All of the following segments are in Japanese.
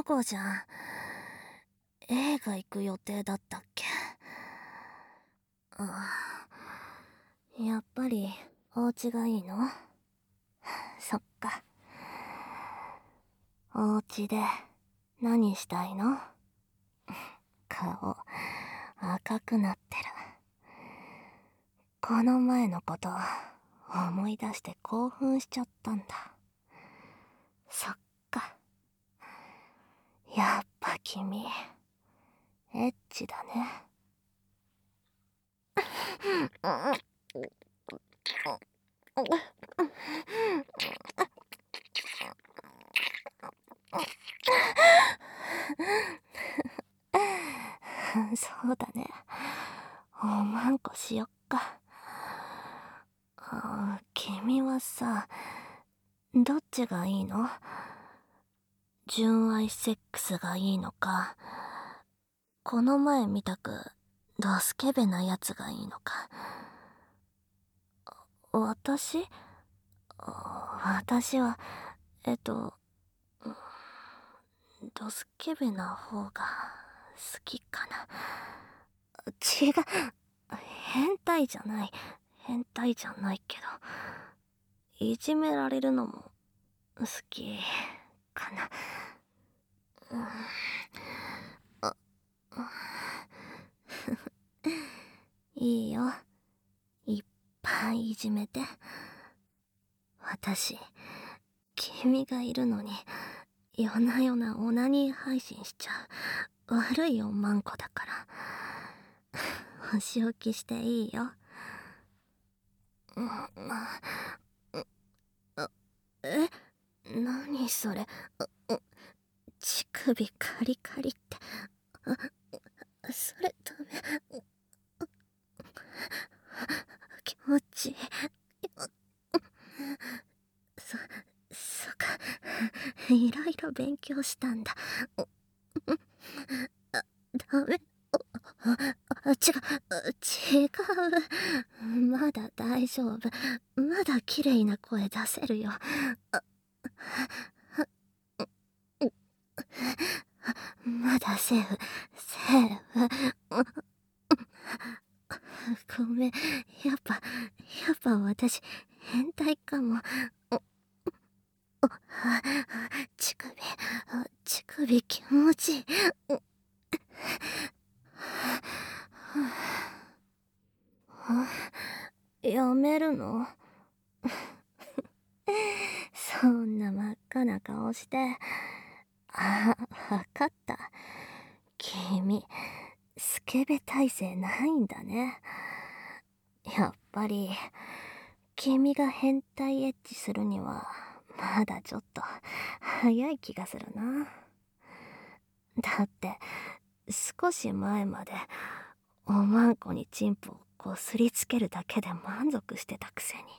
午後じゃん。映画行く予定だったっけ？やっぱりお家がいいの？そっか。お家で何したいの？顔赤くなってる。この前のこと思い出して興奮しちゃったんだ。そっか。やっぱ君エッチだね。そうだね。おまんこしよっか。君はさ、どっちがいいの？純愛セックスがいいのか、この前見たくドスケベなやつがいいのか。私は、ドスケベな方が好きかな。違う、変態じゃないけど、いじめられるのも好きかな。いいよ、いっぱいいじめて。私、君がいるのに夜な夜なオナニー配信しちゃう悪いおまんこだから。お仕置きしていいよ。え、何それ。乳首カリカリって。それダメ。気持ちいい。そっか。いろいろ勉強したんだ。ダメ。違う。まだ大丈夫。まだ綺麗な声出せるよ。まだセーフ。ごめん。やっぱ私、変態かも。乳首気持ちいい。やめるの？そんな真っ赤な顔して。わかった。君、スケベ耐性ないんだね。やっぱり、君が変態エッチするには、まだちょっと、早い気がするな。だって、少し前まで、おまんこにチンポをこすりつけるだけで満足してたくせに。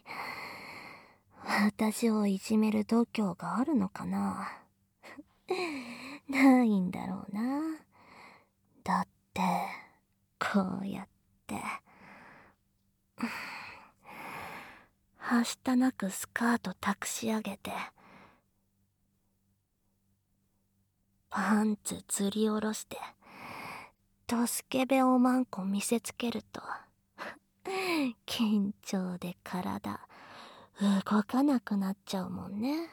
私をいじめる度胸があるのかな。ないんだろうな。だって、こうやって、はしたなくスカート託し上げて、パンツずり下ろして、ドスケベおまんこ見せつけると、緊張で体、動かなくなっちゃうもんね。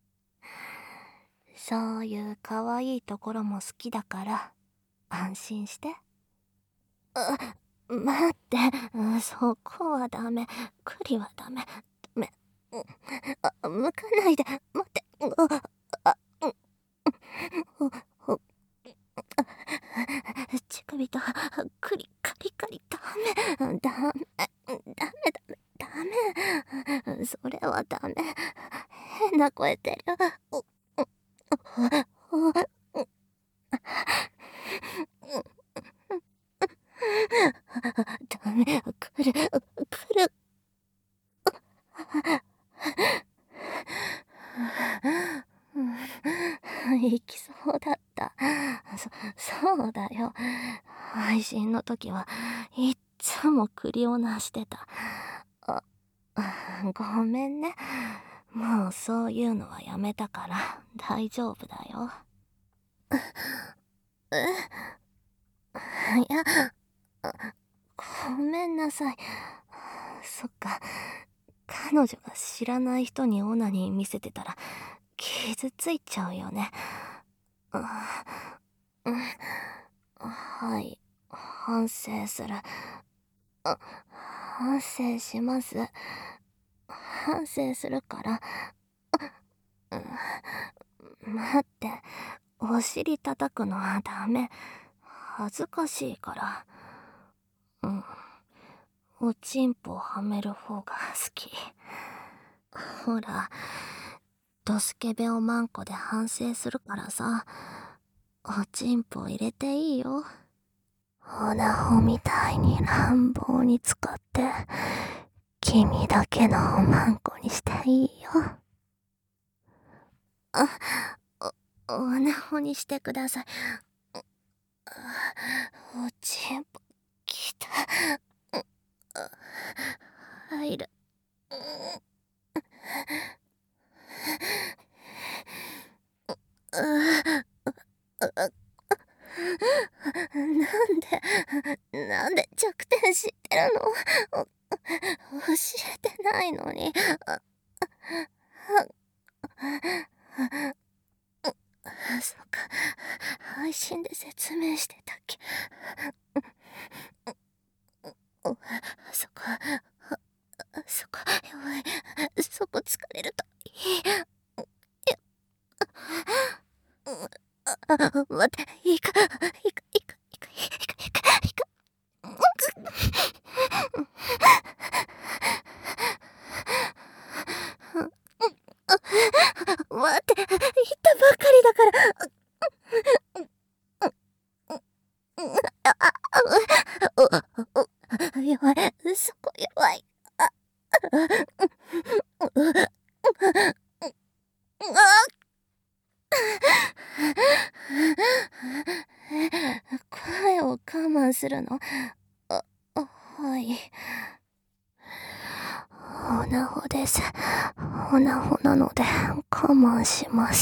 そういう可愛いところも好きだから、安心して。待って、そこはダメ。栗はダメ。ダメ。向かないで。待って。乳首と栗カリカリダメ。ダメ。ダメ。それはダメ。変な声出る。ダメ。来る。行きそうだった。そうだよ。配信の時はいっつも栗をなしてた。ごめんね。もうそういうのはやめたから大丈夫だよ。 いや、ごめんなさい。そっか。彼女が知らない人にオナニー見せてたら傷ついちゃうよね。うん、はい、反省する。反省します。反省するから。待って、お尻叩くのはダメ。恥ずかしいから。おちんぽをはめる方が好き。ほら、ドスケベおまんこで反省するからさ、おちんぽ入れていいよ。オナホみたいに乱暴に使って、君だけのおまんこにしていいよ。オナホにしてください。おちんぽ、きた。入る。なんで弱点知ってるの？教えてないのに。そっか、配信で説明してたっけ。そこ、そこ、弱い。そこ疲れるといい。待って、いいか。待って、言ったばかりだから。弱い、そこ弱い。声を我慢するの？はい。オナホです。オナホなので我慢します。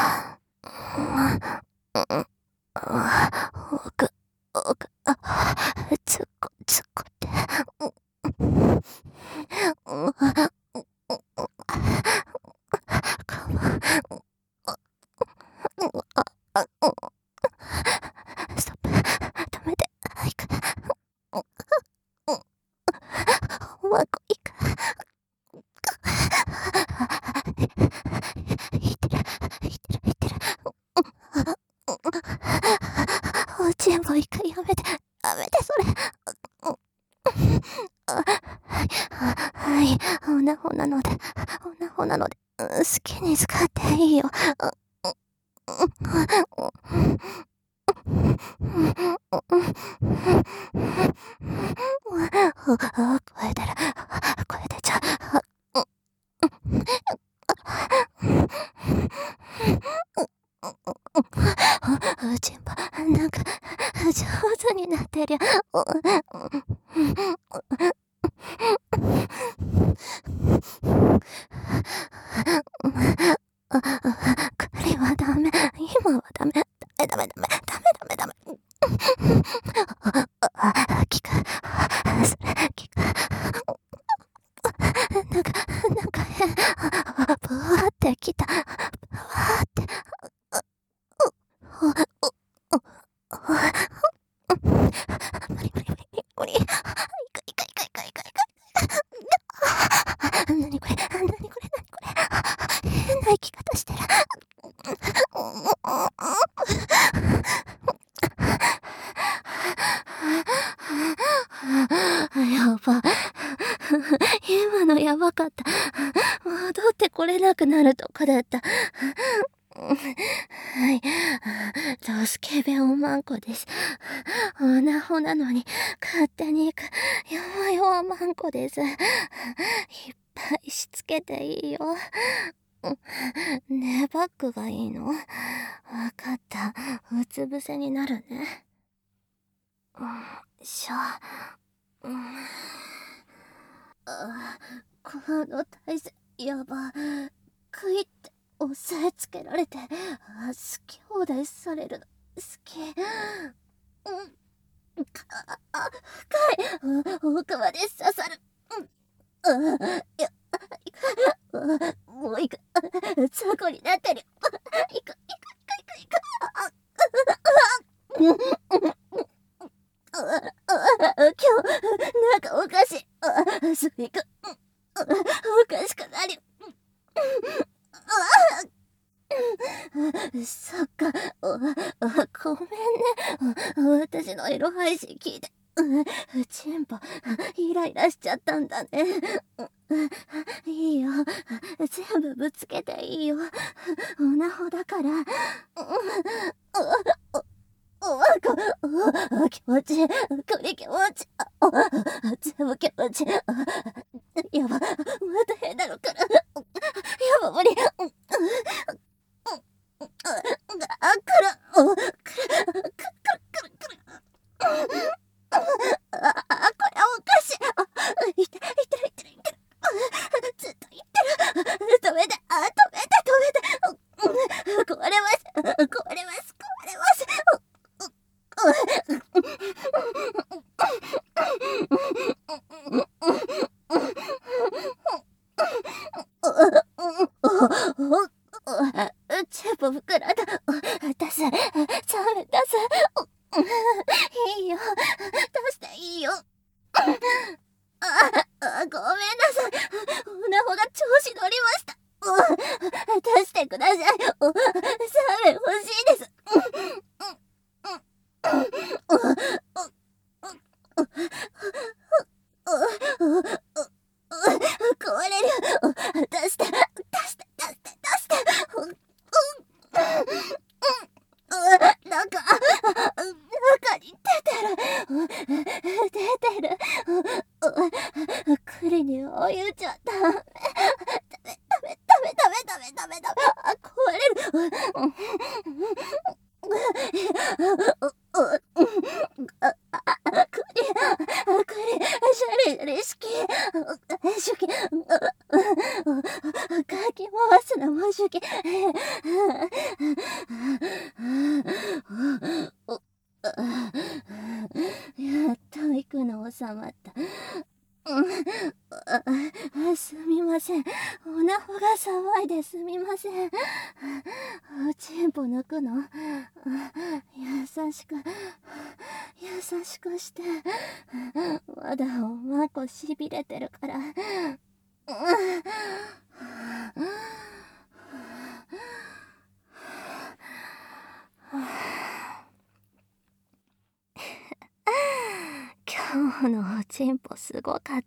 つっこって。ストップ。止めて。いく。おまんこいく。いってる。おちんぽいく。やめてそれ。はい、オナホなので、好きに使っていいよ。声出ちゃう。おちんぽ、なんか、上手になってるよ。彼はダメ。今はダメ。ダメ。聞く。それ、聞く。なんか変。ブワーってきた。ブワーって。無理。いか。なにこれ。変な生き方してる。やば。今のやばかった。戻ってこれなくなるとこだった。はい。ドスケベおまんこです。オナホなのに勝手に行く弱おまんこです。いっぱいしつけていいよ。ネバッグがいいの？わかった。うつ伏せになるね。この体勢、やば。クイって押さえつけられて好き放題されるの好き。深い奥まで刺さる。いや、もう行く。雑魚になってる。行く。今日なんかおかしい。すぐ行く。おかしくなる。そっか。ごめんね。私のエロ配信聞いてチンポイライラしちゃったんだね。いいよ、全部ぶつけていいよ。オナホだから。気持ちいい。これ気持ちいい。全部気持ちいい。やば、また変なのから。やば、無理。これおかしい。いってる。ずっと言ってる。止めて。壊れます。チンポ膨らんだ。出せ。いいよ。出していいよ。ごめんなさい。オナホが調子乗りました。出してください。サーメン欲しいです。壊れる。出して。中に出てる。栗に追い打っちゃった。ダメ。壊れる。シャリ式。かき回すのも好き。やっと行くの収まった。すみません。オナホが騒いですみません。チンポ抜くの優しくして。まだおまこしびれてるから。今日のおちんぽすごかった。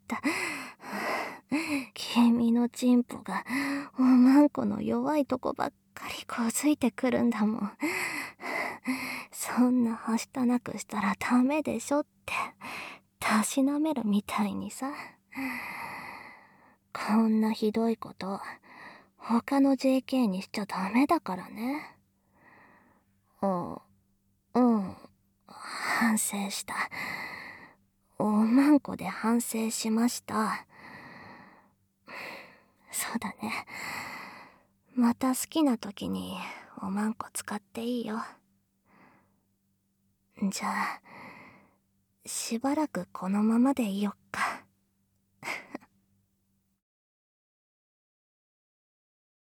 君のちんぽがおまんこの弱いとこばっかりこづいてくるんだもん。そんなはしたなくしたらダメでしょってたしなめるみたいにさ。こんなひどいこと他の JK にしちゃダメだからね。反省した。おまんこで反省しました。そうだね。また好きな時におまんこ使っていいよ。じゃあしばらくこのままでいよっか。